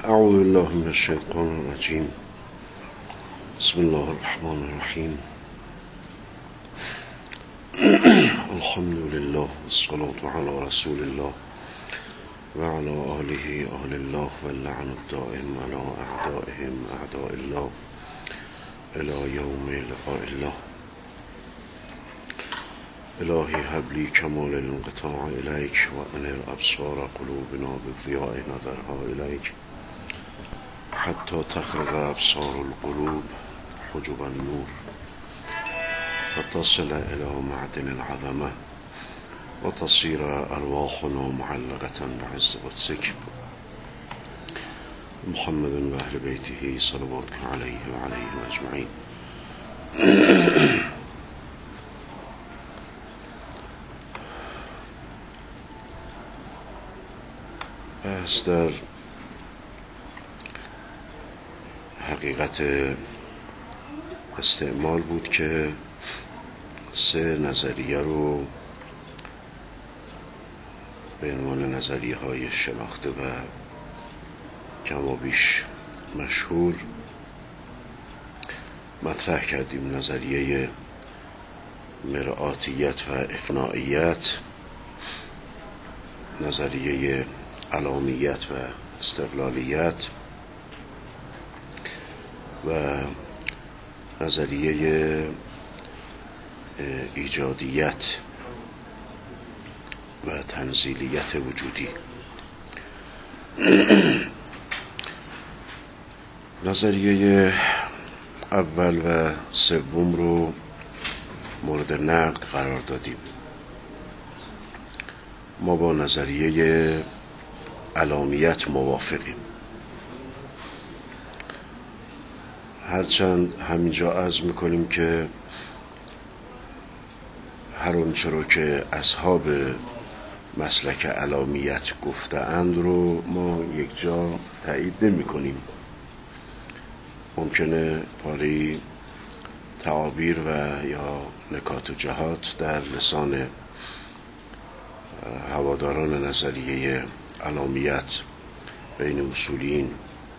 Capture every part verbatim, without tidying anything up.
اعوذ بالله من الشیطان الرجیم. بسم الله الرحمن الرحیم. الحمد لله والصلاة على رسول الله و علی آله آل الله و اللعن الدائم على اعدائهم اعداء الله الى یوم لقاء الله. الهی هب لی کمال الانقطاع الیک و انر ابصار قلوبنا بضیاء نظرها الیک حتی تخرق ابصار القلوب حجب النور فتصل الى معدن العظمه و تصیر ارواحنا معلقة بعز قدسک محمد و اهل بیته صلواتک علیه و علیهم اجمعین. بحث در حقیقت استعمال بود که سه نظریه رو به عنوان نظریه های شناخته و کم و بیش مشهور مطرح کردیم. نظریه مرآتیت و افنائیت، نظریه علامیت و استقلالیت و نظریه ایجادیت و تنزیلیت وجودی. نظریه اول و سوم رو مورد نقد قرار دادیم. ما با نظریه علامیت موافقیم، هرچند همینجا عرض میکنیم که هر آنچه رو که اصحاب مسلک علامیت گفته‌اند رو ما یک جا تایید نمی کنیم. ممکنه پاره تعابیر و یا نکات و جهات در لسان هواداران نظریه علامیت بین اصولین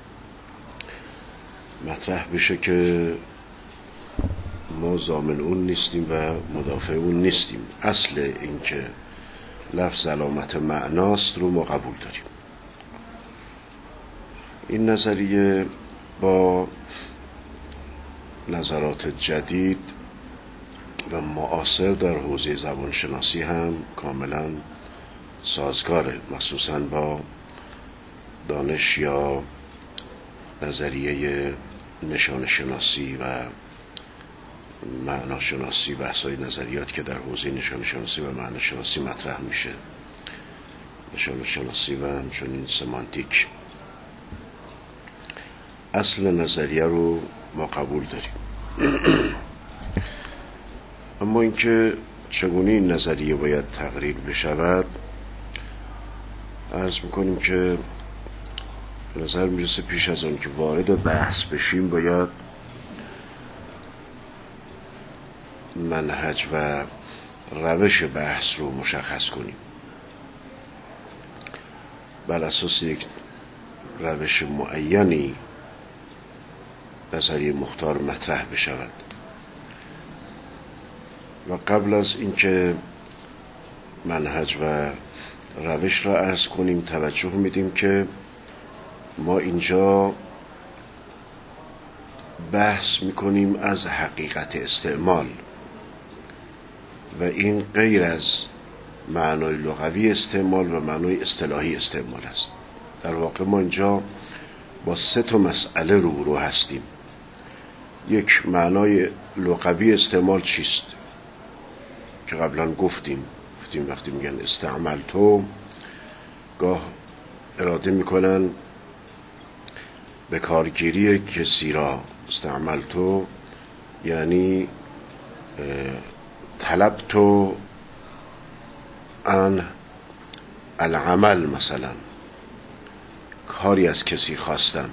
مطرح بشه که ما ضامن اون نیستیم و مدافع اون نیستیم. اصل این که لفظ علامت معناست رو ما قبول داریم. این نظریه با نظرات جدید و معاصر در حوزه زبانشناسی هم کاملا سازگاره، مخصوصا با دانش یا نظریه نشانشناسی و معناشناسی، بحث‌های نظریات که در حوزه نشانشناسی و معناشناسی مطرح میشه، نشانشناسی و همچنین سمانتیک. اصل نظریه رو ما قبول داریم. اما اینکه چگونه این نظریه باید تقریر بشود، عرض میکنیم که به نظر میرسه پیش از آن که وارد بحث بشیم باید منهج و روش بحث رو مشخص کنیم. بر اساس یک روش معینی نظریه مختار مطرح بشود و قبل از اینکه منهج و روش را عرض کنیم توجه میدیم که ما اینجا بحث میکنیم از حقیقت استعمال و این غیر از معنای لغوی استعمال و معنای اصطلاحی استعمال است. در واقع ما اینجا با سه تا مسئله روبرو هستیم. یک، معنای لغوی استعمال چیست که قبلا گفتیم گفتیم وقتی میگن استعمال تو، گاه اراده میکنن به کارگیری کسی را. استعمال تو یعنی طلب تو ان العمل، مثلا کاری از کسی خواستن.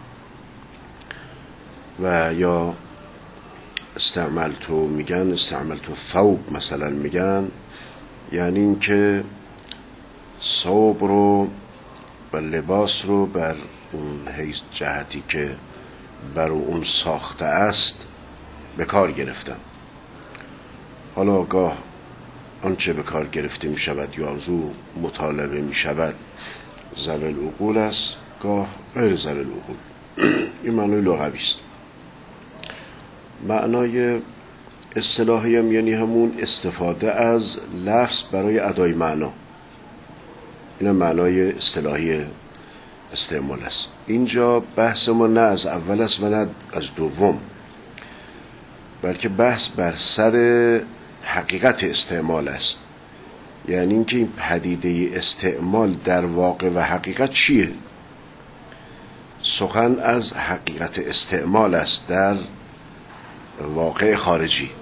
و یا استعمال تو میگن استعمال تو ثوب، مثلا میگن یعنی این که ثوب رو و لباس رو بر اون حیث جهتی که بر اون ساخته است به کار گرفتم. حالا گاه آنچه به کار گرفته می شود یا از او مطالبه می شود ذوی العقول است، گاه غیر ذوی العقول. این معنای لغوی است. معنای اصطلاحی هم یعنی همون استفاده از لفظ برای ادای معنا. این هم معنای اصطلاحی استعمال است. اینجا بحث ما نه از اول است و نه از دوم، بلکه بحث بر سر حقیقت استعمال است. یعنی اینکه این پدیده استعمال در واقع و حقیقت چیه؟ سخن از حقیقت استعمال است در واقع خارجی.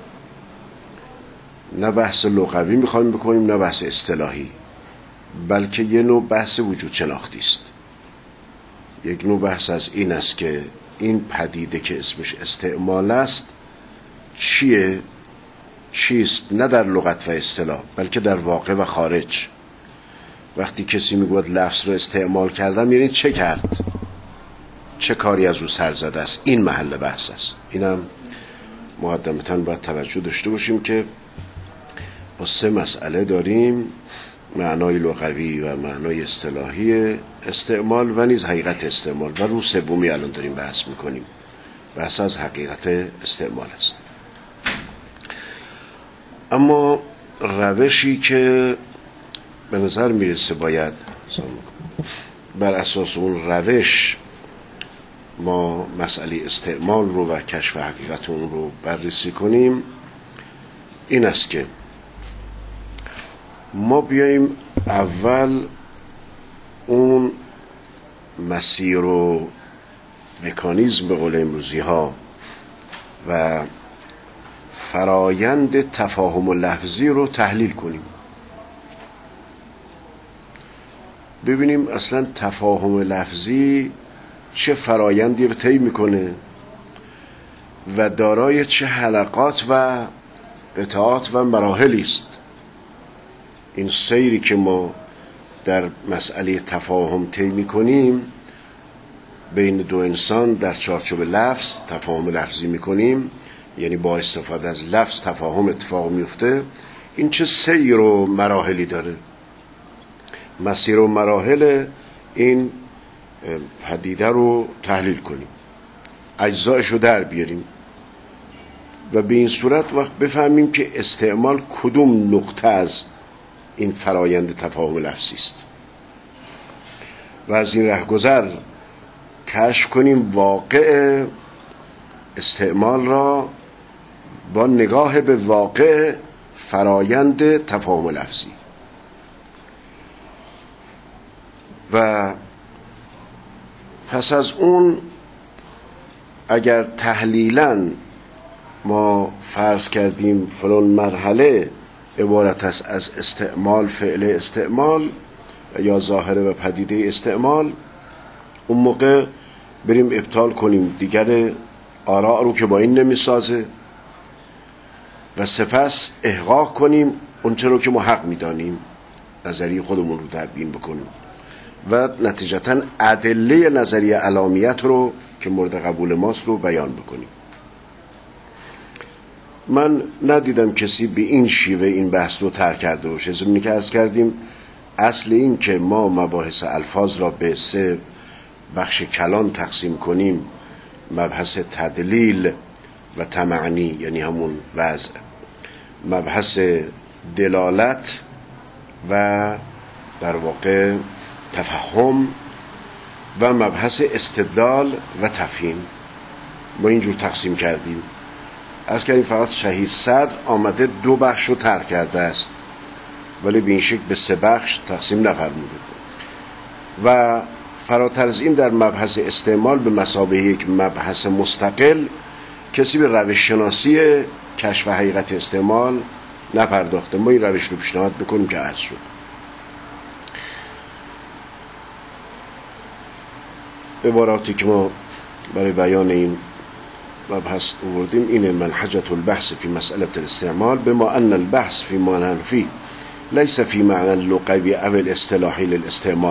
نه بحث لغوی میخوایم بکنیم نه بحث اصطلاحی، بلکه یه نوع بحث وجود شناختی است. یک نوع بحث از این است که این پدیده که اسمش استعمال است چیه؟ چیست؟ نه در لغت و اصطلاح بلکه در واقع و خارج. وقتی کسی میگوید لفظ رو استعمال کردم یعنی چه کرد؟ چه کاری از او سر زده است؟ این محل بحث است. اینم مقدمتاً باید توجه داشته باشیم که با سه مسئله داریم: معنای لغوی و معنای اصطلاحی استعمال و نیز حقیقت استعمال، و رو سومی الان داریم بحث میکنیم. بحث از حقیقت استعمال است. اما روشی که به نظر میرسه باید بر اساس اون روش ما مسئله استعمال رو و کشف حقیقت اون رو بررسی کنیم این است که ما بیاییم اول اون مسیر و مکانیزم به قول امروزی ها و فرایند تفاهم و لفظی رو تحلیل کنیم، ببینیم اصلا تفاهم لفظی چه فرایندی رو طی میکنه و دارای چه حلقات و قطعات و مراحلی است. این سیری که ما در مسئله تفاهم طی میکنیم بین دو انسان در چارچوب لفظ تفاهم لفظی میکنیم، یعنی با استفاده از لفظ تفاهم اتفاق میفته. این چه سیر و مراحلی داره؟ مسیر و مراحل این پدیده رو تحلیل کنیم، اجزایش رو در بیاریم و به این صورت وقت بفهمیم که استعمال کدوم نقطه از این فرایند تفاهم لفظی است و از این رهگذر کشف کنیم واقع استعمال را با نگاه به واقع فرایند تفاهم لفظی. و پس از اون اگر تحلیلاً ما فرض کردیم فلان مرحله عبارت است از استعمال، فعل استعمال یا ظاهره و پدیده استعمال، اون موقع بریم ابطال کنیم دیگر آراء رو که با این نمیسازه و سپس احقاق کنیم اونچه رو که ما حق میدانیم، نظریه خودمون رو تبیین بکنیم و نتیجتاً ادله نظریه علامیت رو که مورد قبول ماست رو بیان بکنیم. من ندیدم کسی به این شیوه این بحث رو ترک کرده باشه. ضمن که عرض کردیم اصل این که ما مباحث الفاظ را به سه بخش کلان تقسیم کنیم، مبحث تدلیل و تمعنی یعنی همون وضع، مبحث دلالت و در واقع تفهم و مبحث استدلال و تفهیم، ما اینجور تقسیم کردیم. عرض کردیم فقط شهید صدر آمده دو بخش رو ترک کرده است ولی به این شکل به سه بخش تقسیم نفرموده و فراتر از این در مبحث استعمال به مثابه یک مبحث مستقل کسی به روش شناسی کشف حقیقت استعمال نپرداخته. ما این روش رو پیشنهاد بکنیم که عرض شد. عباراتی که ما برای بیان این مبحث آوردیم اینه: منحجة البحث في مسألة الاستعمال بما أن البحث في معنى فيه ليس في معنى اللغوي أو الاصطلاحي للاستعمال.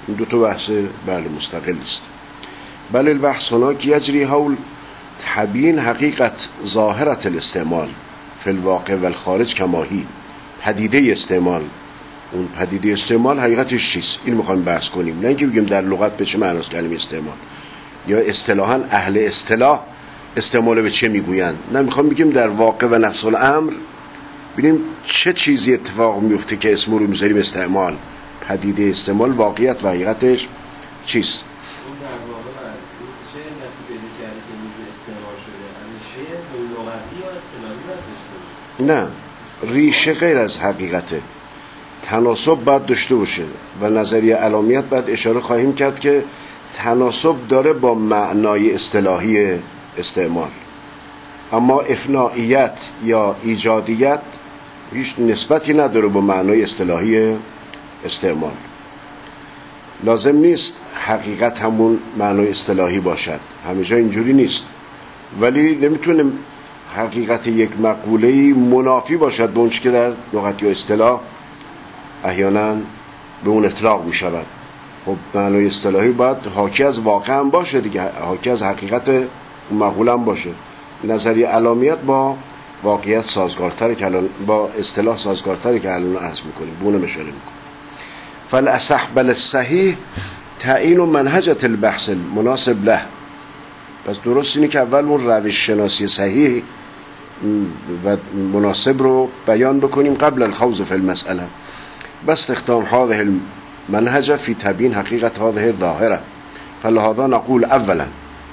این دو تا بحث بله مستقل است. بل البحث هناك یجری حول تبیین حقیقت ظاهرت الاستعمال فی الواقع و الخارج کماهی. پدیده استعمال، اون پدیده استعمال حقیقتش چیست، این میخوایم بحث کنیم، نه اینکه بگیم در لغت به چه معناست کلمه استعمال یا اصطلاحاً اهل اصطلاح استعمال به چه میگویند. نه، میخوام بگیم در واقع و نفس الامر ببینیم چه چیزی اتفاق میفته که اسم رو میذاریم استعمال. پدیده استعمال واقعیت و حقیقتش چیست. اون در واقع چه علتی پیدا کرده که اینجور استعمال شده؟ ریشه لغوی یا اصطلاحی باید داشته باشه؟ نه، ریشه غیر از حقیقته، تناسب باید داشته باشه و نظریه علامیت باید اشاره خواهیم کرد که تناسب داره با معنای اصطلاحی استعمال، اما افنائیت یا ایجادیت هیچ نسبتی نداره با معنای اصطلاحی استعمال. لازم نیست حقیقت همون معنای اصطلاحی باشد، همه جا اینجوری نیست، ولی نمیتونه حقیقت یک مقوله‌ای منافی باشد به اون چیزی که در لغت یا اصطلاح احیانا به اون اطلاق می شود. خب معنای اصطلاحی باید حاکی از واقع هم باشه دیگه، حاکی از حقیقت اون مقوله هم باشه. نظریه علامیت با واقعیت سازگارتره که الان با اصطلاح سازگارتره که الان عرض میکنیم، بونه اشاره میکنیم. فالاصح بل الصحیح تعیین منهجة البحث المناسب له. پس درست اینه که اول اون روش شناسی صحیح و مناسب رو بیان بکنیم قبل الخوض فی المسئله. بس استخدام هذه المنهجة في تبیین حقیقت هذه الظاهره. فلهذا نقول اولا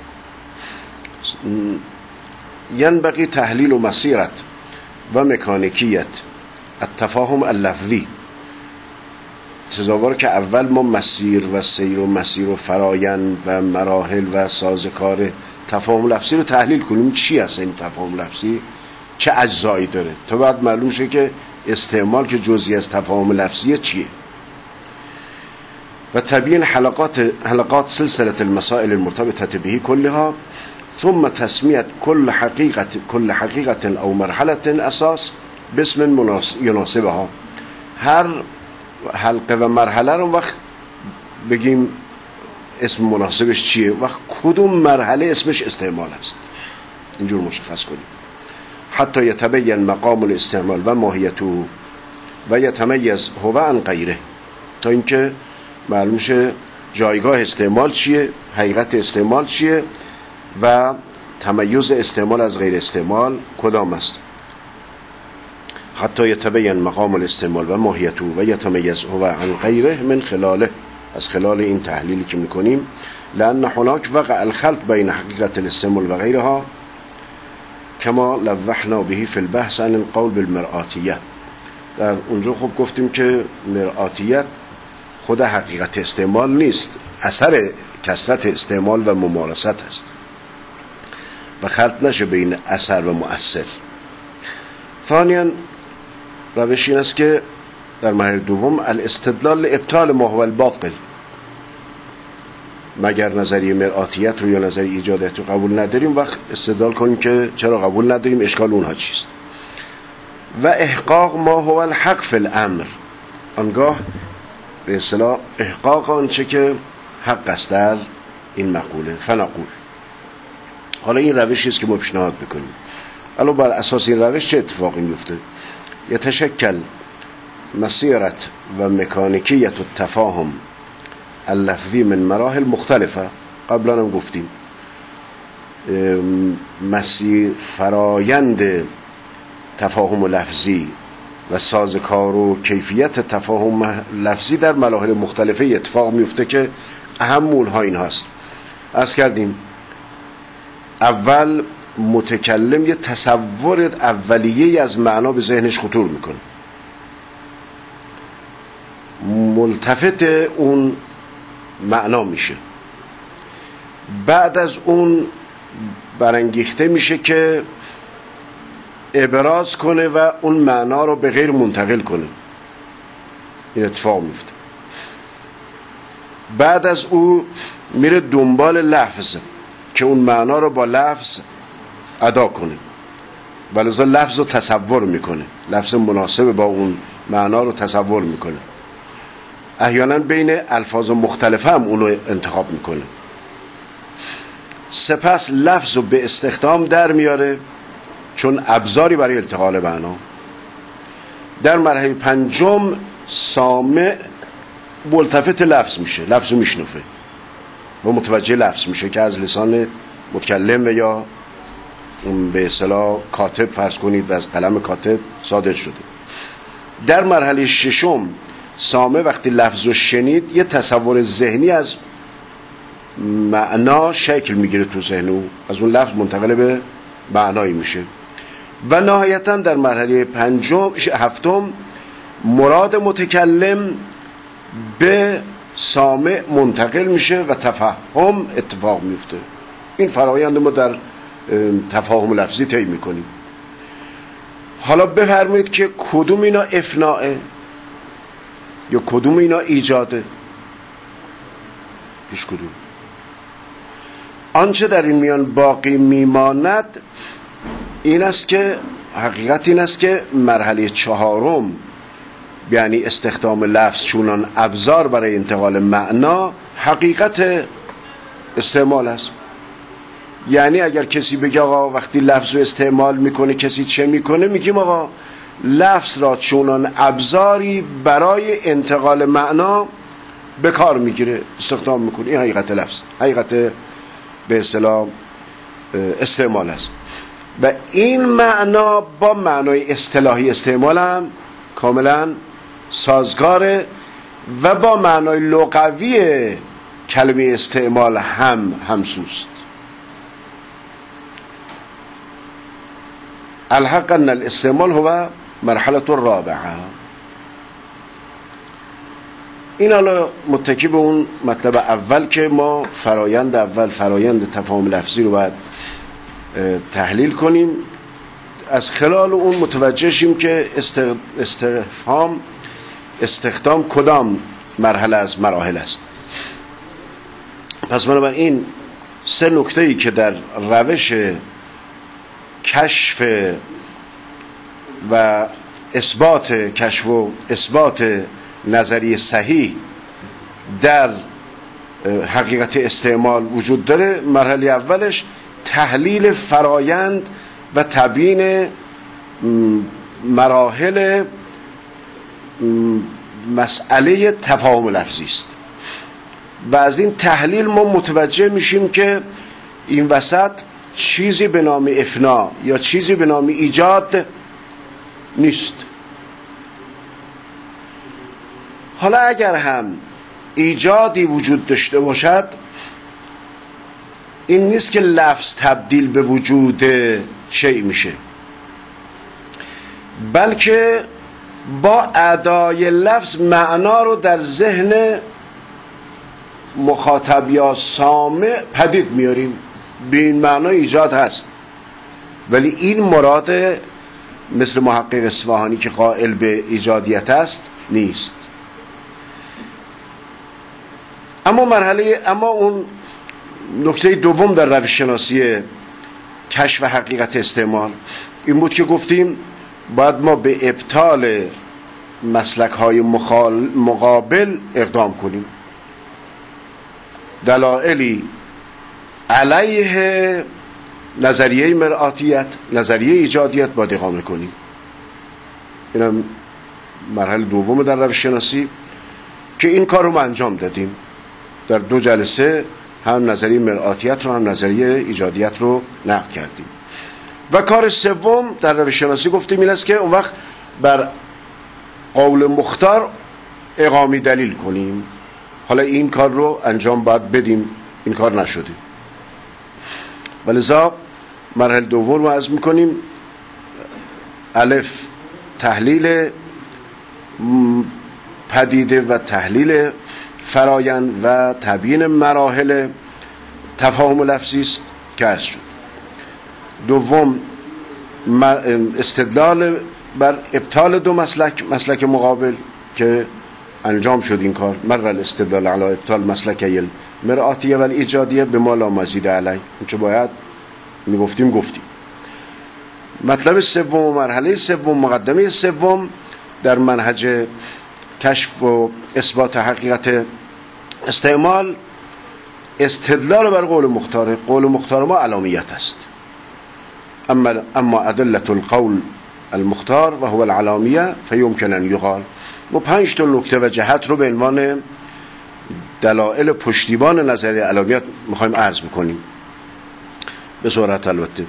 ينبغي تحلیل و مسیرت و مکانیکیت التفاهم اللفظی. سزاوار که اول ما مسیر و سیر و مسیر و فرایند و مراحل و سازکار تفاهم لفظی رو تحلیل کنیم. چی هست این تفاهم لفظی، چه اجزایی داره، تا بعد معلوم شه که استعمال که جزئی از تفاهم لفظی چیه. و تبیین حلقات حلقات سلسله المسائل المرتبطه به كلها، ثم تسمیت کل حقیقت کل حقیقت او مرحله اساس باسم یناسبها. هر حلقه و مرحله رو وقت بگیم اسم مناسبش چیه، وقت کدوم مرحله اسمش استعمال است، اینجور مشخص کنیم. حتی یتبین مقام الاستعمال و ماهیته و یتمیز هو عن غیره، تا اینکه معلوم شه جایگاه استعمال چیه، حقیقت استعمال چیه و تمیز استعمال از غیر استعمال کدام است. حتی یتبین مقام الاستعمال و ماهیته و یتمیز هو عن غیره من خلاله، از خلال این تحلیلی که میکنیم. لأن هناك وقع الخلط بین حقیقت الاستعمال و غیرها کما لوحنا به فی البحث عن القول بالمرآتیه. در اونجا خب گفتیم که مرآتیت خود حقیقت استعمال نیست، اثر کثرت استعمال و ممارست است و خلط نشه بین اثر و مؤثر. ثانیاً روش این است که در مرحله دوم الاستدلال ابطال ما هو الباطل. مگر نظریه مرآتیت رو یا نظریه ایجادیت رو قبول نداریم، وقت استدلال کنیم که چرا قبول نداریم، اشکال اونها چیست. و احقاق ما هو الحق فی الامر، آنگاه به اصطلاح احقاق آنچه که حق است در این مقوله. فنقول، حالا این روشی است که ما پیشنهاد میکنیم. الان بر اساس این روش چه اتفاقی میفته؟ یتشکل مسیرت و مکانیکیت و تفاهم اللفظی من مراحل مختلفه. قبلا هم گفتیم مسیر فرایند تفاهم لفظی و سازکار و کیفیت تفاهم لفظی در مراحل مختلفه اتفاق میفته که اهم اونها این هست. عرض کردیم اول متکلم یه تصور اولیه از معنا به ذهنش خطور میکنه، ملتفت اون معنا میشه، بعد از اون برانگیخته میشه که ابراز کنه و اون معنا رو به غیر منتقل کنه. این اتفاق میفته. بعد از او میره دنبال لفظ که اون معنا رو با لفظ ادا کنه، ولذا لفظ رو تصور میکنه، لفظ مناسب با اون معنا رو تصور میکنه. احیانا بین الفاظ مختلفه هم اونو انتخاب میکنه. سپس لفظ رو به استخدام در میاره چون ابزاری برای التقاء معنا. در مرحله پنجم سامع ملتفت لفظ میشه، لفظ رو میشنفه و متوجه لفظ میشه که از لسان متکلم و یا به اصطلاح کاتب فرض کنید و از قلم کاتب صادر شده. در مرحله ششم سامع وقتی لفظ رو شنید یه تصور ذهنی از معنا شکل میگیره تو ذهن او، از اون لفظ منتقل به معنایی میشه. و نهایتا در مرحله پنجم هفتم مراد متکلم به سامع منتقل میشه و تفهم اتفاق میفته. این فرایند ما در تفاهم لفظی طی میکنیم. حالا بفرمایید که کدوم اینا افناعه یا کدوم اینا ایجاده؟ هیچ کدوم. آنچه در این میان باقی میماند این است که حقیقت این است که مرحله چهارم یعنی استخدام لفظ چونان ابزار برای انتقال معنا حقیقت استعمال است. یعنی اگر کسی بگه آقا وقتی لفظ رو استعمال میکنه کسی چه میکنه، میگیم آقا لفظ را چونان ابزاری برای انتقال معنا به کار میگیره، استخدام میکنه. این حقیقت لفظ، حقیقت به اصطلاح استعمال است و این معنا با معنای اصطلاحی استعمال هم کاملا سازگاره و با معنای لغوی کلمه استعمال هم همسوست. الحق ان الاستعمال هو مرحله الرابعه. این حالا متکی به اون مطلب اول که ما فرایند اول فرایند تفاهم لفظی رو باید تحلیل کنیم، از خلال اون متوجه شیم که استفهام استخدام کدام مرحله از مراحل است. پس بنابراین سه نکته‌ای که در روش کشف و اثبات کشف و اثبات نظریه صحیح در حقیقت استعمال وجود داره، مرحله اولش تحلیل فرایند و تبیین مراحل مسئله تفاهم لفظی است و از این تحلیل ما متوجه میشیم که این وسط چیزی به نام افنا یا چیزی به نام ایجاد نیست. حالا اگر هم ایجادی وجود داشته باشد، این نیست که لفظ تبدیل به وجود شیء میشه، بلکه با ادای لفظ معنا رو در ذهن مخاطب یا سامع پدید میاریم. به این معنا ایجاد هست، ولی این مراد مثل محقق اصفهانی که قائل به ایجادیت است نیست. اما مرحله اما اون نکته دوم در روش شناسی کشف حقیقت استعمال این بود که گفتیم باید ما به ابطال مسلک های مقابل اقدام کنیم، دلایلی علیه نظریه مرآتیت، نظریه ایجادیت باید اقامه کنیم. اینم مرحله دوم در روش شناسی که این کار رو ما انجام دادیم در دو جلسه، هم نظریه مرآتیت رو هم نظریه ایجادیت رو نقد کردیم. و کار سوم در روش شناسی گفتیم این است که اون وقت بر قول مختار اقامه دلیل کنیم. حالا این کار رو انجام باید بدیم، این کار نشده، ولذا مرحله دوم رو عرض میکنیم. الف تحلیل پدیده و تحلیل فرایند و تبیین مراحل تفاهم لفظی است که عرض شد. دوم استدلال بر ابطال دو مسلک، مسلک مقابل که انجام شد این کار، مر الاستدلال علی ابطال مسلک المرآتیه و ایجادیه به ما لا مزید علی، این چه باید میگفتیم گفتیم. مطلب سوم، مرحله سوم، مقدمه سوم در منهج کشف و اثبات حقیقت استعمال استدلال بر قول مختار. قول مختار ما علامیت است. اما اما ادله القول المختار و هو العلامیه فیمکن ان یقال. ما پنج تا نکته و جهت رو به عنوان دلایل پشتیبان نظریه علامیت میخوایم عرض بکنیم به سرعت. البته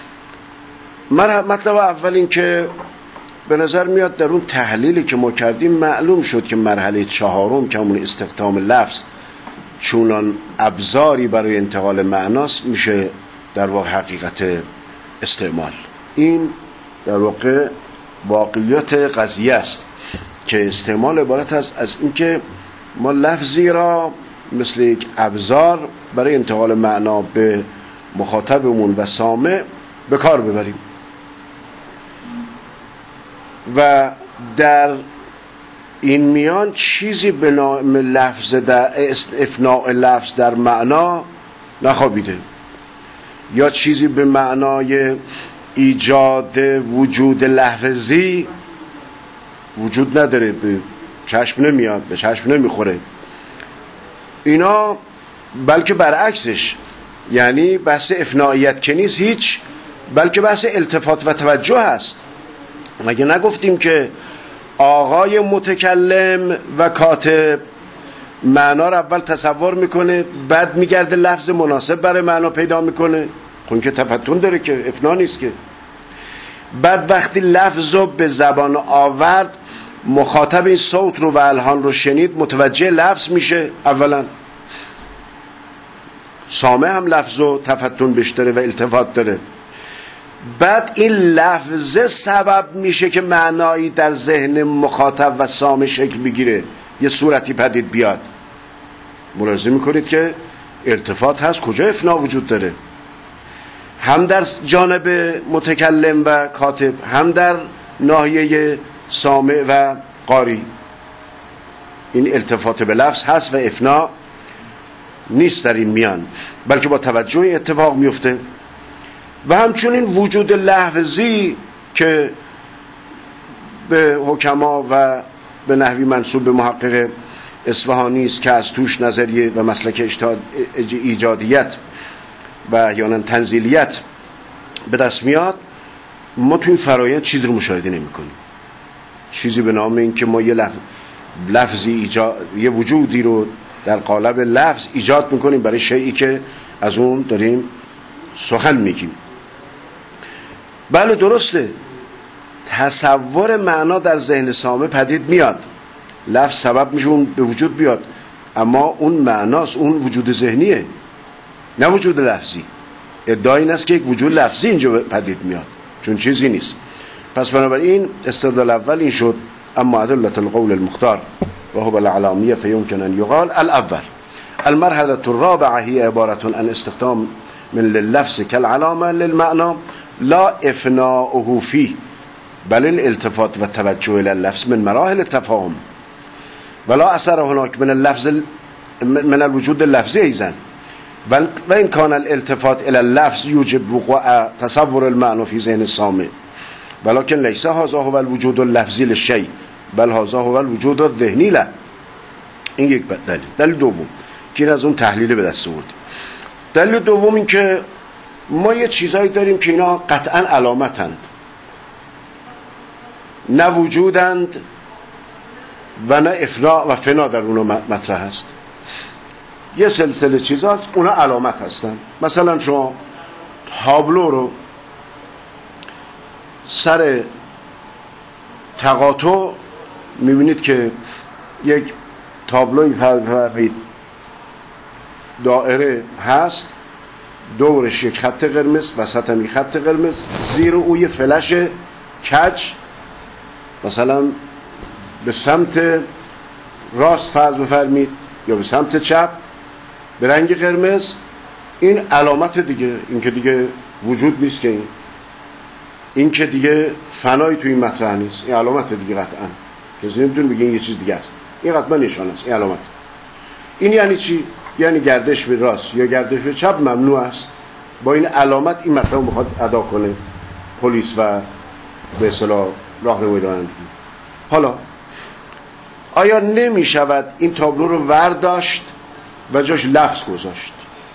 مطلب اول این که به نظر میاد در اون تحلیلی که ما کردیم معلوم شد که مرحله چهارم که همون استخدام لفظ چونان ابزاری برای انتقال معناست میشه در واقع حقیقت استعمال. این در واقع واقعیت قضیه است که استعمال عبارت است از اینکه ما لفظی را مثل یک ابزار برای انتقال معنا به مخاطبمون و سامع به کار ببریم و در این میان چیزی به نام لفظ در افناء لفظ در معنا نخوابیده یا چیزی به معنای ایجاد وجود لفظی وجود نداره، به چشم نمیاد، به چشم نمیخوره اینا، بلکه برعکسش، یعنی بحث افنائیت که نیست هیچ، بلکه بحث التفات و توجه هست. مگه نگفتیم که آقای متکلم و کاتب معنا رو اول تصور میکنه بعد میگرده لفظ مناسب برای معنا پیدا میکنه؟ خون که تفتن داره که افنا نیست که. بعد وقتی لفظ رو به زبان آورد مخاطب این صوت رو و الحان رو شنید متوجه لفظ میشه. اولا سامع هم لفظ و تفتن بهش داره و التفات داره. بعد این لفظه سبب میشه که معنایی در ذهن مخاطب و سامع شکل بگیره، یه صورتی پدید بیاد. ملاحظه میکنید که التفات هست، کجا افنا وجود داره؟ هم در جانب متکلم و کاتب، هم در ناحیه سامع و قاری. این التفات به لفظ هست و افنا نیست در این میان، بلکه با توجه اتفاق میفته. و همچنین وجود لفظی که به حکما و به نحوی منسوب به محقق اصفهانی است که از توش نظریه و مسلک ایجادیت و احیانا تنزیلیت به دست میاد، ما توی فرایند چیزی رو مشاهده نمی کنیم. چیزی به نام این که ما یه لفظ لفظی ایجاد، یه وجودی رو در قالب لفظ ایجاد میکنیم برای شیئی که از اون داریم سخن میگیم. بله درسته، تصور معنا در ذهن سامع پدید میاد، لفظ سبب میشه اون به وجود بیاد، اما اون معناست، اون وجود ذهنیه نه وجود لفظی. ادعای این است که یک وجود لفظی اینجا پدید میاد، چون چیزی نیست. پس بنابراین استدلال اول این شد اما ادله القول المختار و هو العلامیه فیمکن ان یقال. الاول المرحله الرابعه هي عباره عن استخدام من لللفظ كالعلامه للمعنى لا افناؤه فيه بل الالتفات والتوجه الى اللفظ من مراحل التفاهم ولا اثر هناك من اللفظ من الوجود اللفظي ايضا وان كان الالتفات الى اللفظ يوجب وقوع تصور المعنى في ذهن السامع ولكن ليس هذا هو الوجود اللفظي للشيء بل هذا هو الوجود الذهني له. این یک دلیل. دلیل دوم که این از اون تحلیل به دست آورد. دلیل دوم این که ما یه چیزایی داریم که اینا قطعا علامتند، نه وجودند و نه افنا و فنا در اونا مطرح هست. یه سلسله چیزاست اونا علامت هستن. مثلا شما تابلو رو سر تقاطع میبینید که یک تابلوی فرمید دائره هست، دورش یک خط قرمز، وسط هم یک خط قرمز، زیر او یه فلش کج مثلا به سمت راست فرض بفرمید یا به سمت چپ به رنگ قرمز. این علامت دیگه، این که دیگه وجود نیست، که این این که دیگه فنایی توی این مطرح نیست، این علامت دیگه قطعا. کسی نمیتونه بگه این یه چیز دیگه است، این قطعا نشان است، این علامت. این یعنی چی؟ یعنی گردش به راست یا گردش به چپ ممنوع است. با این علامت این مطلب میخواد ادا کنه پلیس و به اصطلاح راهنمای رانندگی. حالا آیا نمی شود این تابلو رو ورداشت و جاش لفظ گذاشت؟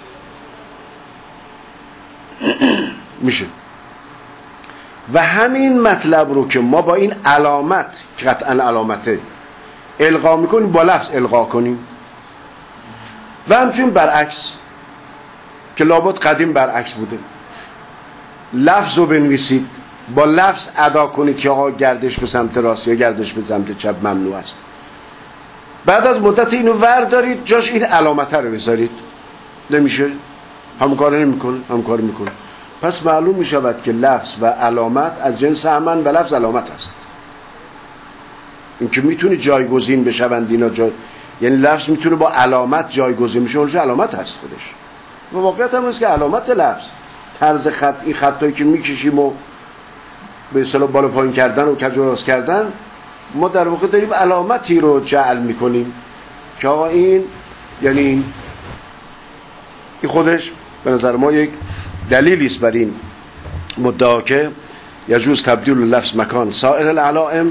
میشه. و همین مطلب رو که ما با این علامت که قطعا علامته القا میکنیم با لفظ القا کنیم، و همچنین برعکس که لابد قدیم برعکس بوده، لفظ رو بنویسید با لفظ ادا کنید که آقا گردش به سمت راست یا گردش به سمت چپ ممنوع است. بعد از مدت اینو وردارید جاش این علامته رو بذارید، نمیشه؟ همون کار نمیکنه، همون کار میکنه. پس معلوم میشود که لفظ و علامت از جنس همن و لفظ علامت است. این که میتونه جایگزین بشوند اینا جای... یعنی لفظ میتونه با علامت جایگزین بشه، اونجا علامت هست خودش. و واقعیت هم هست که علامت لفظ طرز خط، این خطایی که میکشیم و به اصطلاح بالا پایین کردن و کج و راست کردن، ما در واقع داریم علامتی رو جعل میکنیم که آقا این یعنی این این خودش به نظر ما یک دلیلی است بر این مدعا که یجوز تبدیل لفظ مکان سایر العلائم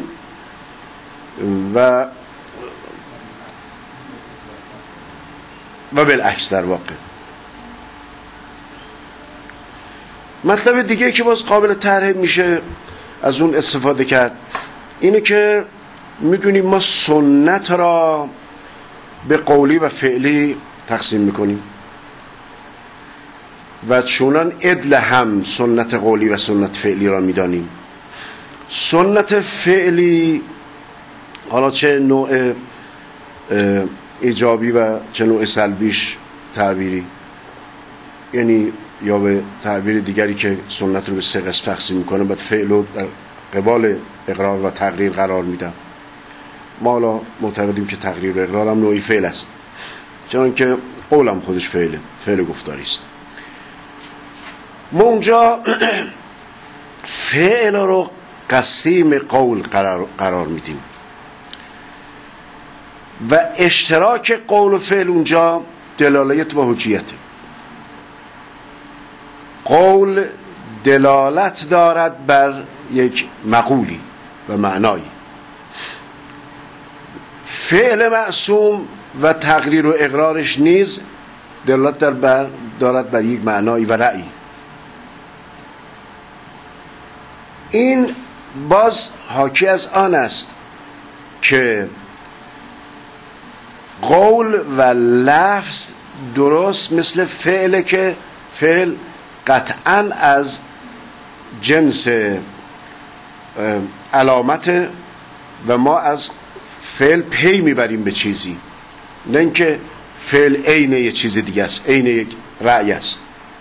و و بالعکس. در واقع مطلب دیگه که باز قابل طرح میشه از اون استفاده کرد اینه که میدونیم ما سنت را به قولی و فعلی تقسیم میکنیم و چونان عدل هم سنت قولی و سنت فعلی را میدانیم. سنت فعلی حالا چه نوع ایجابی و چه نوع سلبیش تعبیری، یعنی یا به تعبیر دیگری که سنت رو به سه قسم تقسیم میکنه، بعد فعل رو در قبال اقرار و تقریر قرار میدم. ما حالا معتقدیم که تقریر و اقرار هم نوعی فعل است، چون که قول هم خودش فعله، فعل گفتاری است. ما اونجا فعل رو قسیم قول قرار, قرار میدیم و اشتراک قول و فعل اونجا دلالت و حجیته. قول دلالت دارد بر یک مقولی و معنایی، فعل معصوم و تقریر و اقرارش نیز دلالت در بر دارد بر یک معنایی و رأی. این باز حاکی از آن است که قول و لفظ درست مثل فعل که فعل قطعا از جنس علامت و ما از فعل پی میبریم به چیزی، نه اینکه فعل عین یه چیز دیگه است، عین یک رأی است.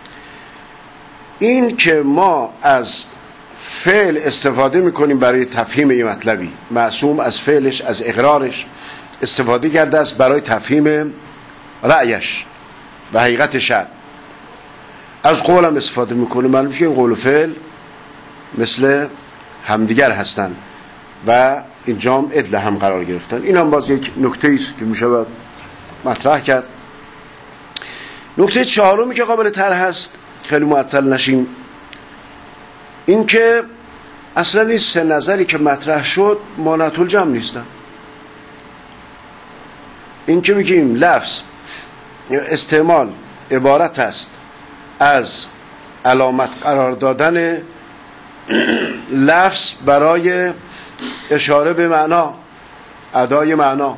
این که ما از فعل استفاده میکنیم برای تفهیم یه مطلبی، معصوم از فعلش از اقرارش استفاده کرده است برای تفهیم رأیش و حقیقت شرع. از قول هم استفاده میکنه، معلوم میشه که این قول و فعل مثل همدیگر هستند و اینجا هم عدل هم قرار گرفتن. این هم باز یک نکته است که میشه مطرح کرد. نکته چهارمی که قابل طرح هست، خیلی معطل نشیم، این که اصلا این سه نظری که مطرح شد مانعت الجمع نیستن. این که میگیم لفظ استعمال عبارت است از علامت قرار دادن لفظ برای اشاره به معنا، ادای معنا،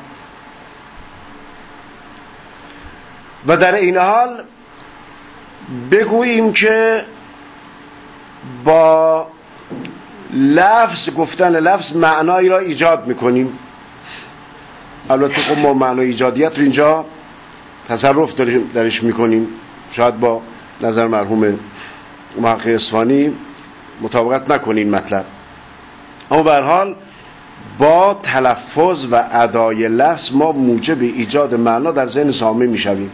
و در این حال بگوییم که با لفظ گفتن لفظ معنایی را ایجاد میکنیم. البته خب ما معنای ایجادیت رو اینجا تصرف درش میکنیم، شاید با نظر مرحوم محقق اصفهانی مطابقت نکنین مطلب، اما به هر حال با تلفظ و ادای لفظ ما موجب ایجاد معنا در ذهن سامع میشویم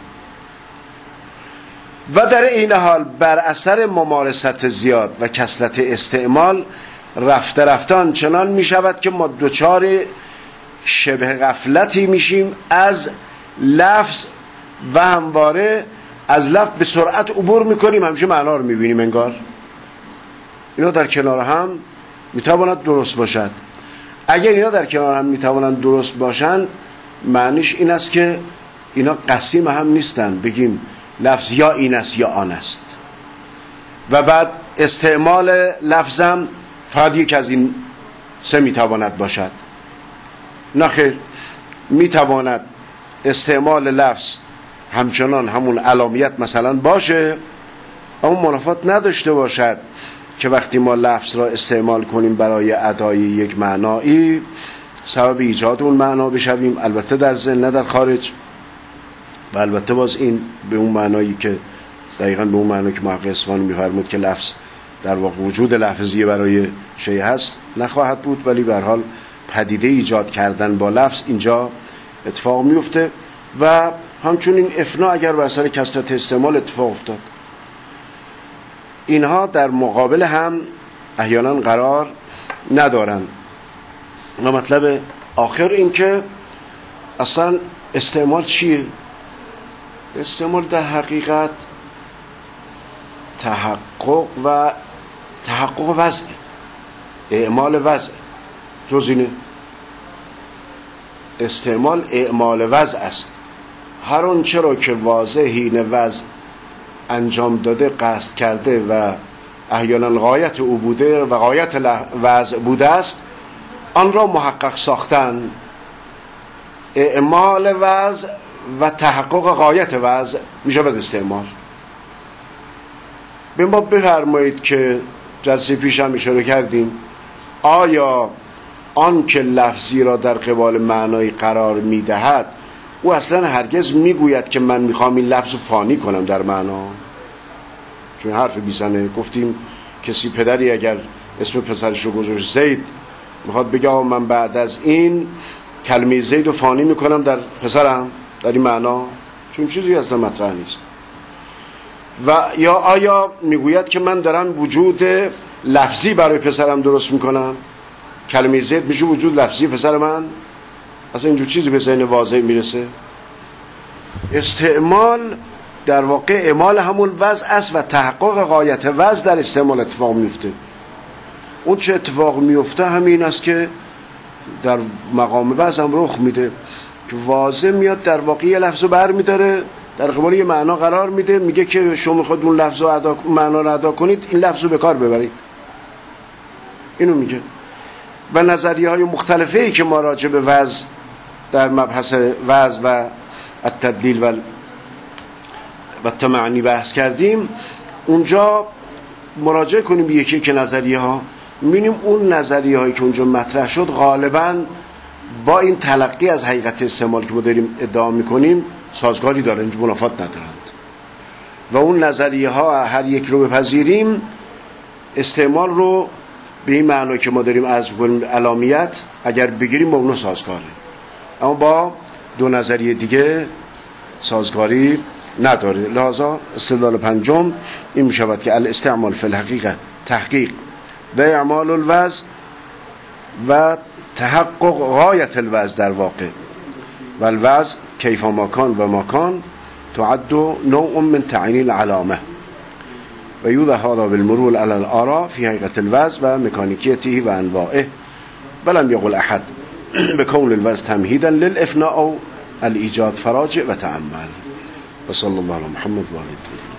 و در این حال بر اثر ممارست زیاد و کثرت استعمال رفته رفتان چنان میشود که ما دچار شبه غفلتی میشیم از لفظ و همواره از لفظ به سرعت عبور میکنیم، همیشه معنا رو میبینیم انگار. اینا در کنار هم میتواند درست باشد. اگر اینا در کنار هم میتوانند درست باشند، معنیش این است که اینا قسیم هم نیستن، بگیم لفظ یا این است یا آن است و بعد استعمال لفظم فقط یک از این سه میتواند باشد. نه خیر، میتواند استعمال لفظ همچنان همون علامیت مثلا باشه، اما منافات نداشته باشد که وقتی ما لفظ را استعمال کنیم برای ادای یک معنایی سبب ایجاد اون معنا بشویم، البته در ذهن نه در خارج. و البته باز این به اون معنایی که دقیقاً به اون معنایی که محقق اصفهانی می‌فرمود که لفظ در واقع وجود لفظی برای شیء هست نخواهد بود، ولی به هر حال پدیده ایجاد کردن با لفظ اینجا اتفاق میفته. و همچنین افنا اگر بر اثر کثرت استعمال اتفاق افتاد، اینها در مقابل هم احیانا قرار ندارن. و مطلب آخر این که اصلا استعمال چیه؟ استعمال در حقیقت تحقق و تحقق وضع، اعمال وضع، جز اینه. استعمال اعمال وضع است. هر اون چرا که واضح حین وضع انجام داده، قصد کرده و احیانا غایت او بوده و غایت وضع بوده است، آن را محقق ساختن. اعمال وضع و تحقق غایت وضع می شود استعمال. به ما بفرمایید که جلسه پیش هم اشاره کردیم، آیا آن که لفظی را در قبال معنای قرار می دهد او اصلا هرگز می گوید که من می خواهم این لفظ فانی کنم در معنا؟ چون حرف بیزنه. گفتیم کسی پدری اگر اسم پسرش رو گذاشت زید، میخواد بگه من بعد از این کلمه زید رو فانی میکنم در پسرم، در این معنا، چون چیزی اصلا مطرح نیست. و یا آیا میگوید که من دارم وجود لفظی برای پسرم درست میکنم، کلمه زید میشه وجود لفظی پسر من؟ اصلا اینجور چیزی به ذهن واضح میرسه؟ استعمال در واقع اعمال همون وضع است و تحقق غایت وضع در استعمال اتفاق میفته. اون چه اتفاق میفته همین است که در مقام وضع هم رخ میده که واضح میاد در واقع یه لفظ رو بر میداره، در قبال یه معنا قرار میده، میگه که شما میخواد اون لفظ رو ادا معنا رو ادا کنید، این لفظ رو به کار ببرید. اینو میگه. و نظریه های مختلفه ای که ما راجع به وضع در مبحث وضع و التدلیل و و تمعنی بحث کردیم، اونجا مراجعه کنیم به یکی که نظریه ها، می‌بینیم اون نظریه هایی که اونجا مطرح شد غالباً با این تلقی از حقیقت استعمال که ما داریم ادعا میکنیم سازگاری دارن، اینجا منافات ندارند. و اون نظریه ها هر یک رو بپذیریم، استعمال رو به این معنی که ما داریم عرض می‌کنیم علامیت اگر بگیریم با اونها سازگاره، اما با دو نظریه دیگه سازگاری نداره. لذا استدلال پنجم این میشود که الاستعمال فی الحقیقه تحقیق و اعمال الوضع و تحقق غایت الوضع در واقع، و الوضع کیف مکان و مکان تعد نوع من تعیین العلامه و یوضع هذا بالمرور على الآراء في حقیقت الوضع و مکانیکیته و انواعه، ولم يقل احد بكون الوضع تمهیدا للافناء او الایجاد فراجع و تأمل. و صلی الله علی محمد و آله.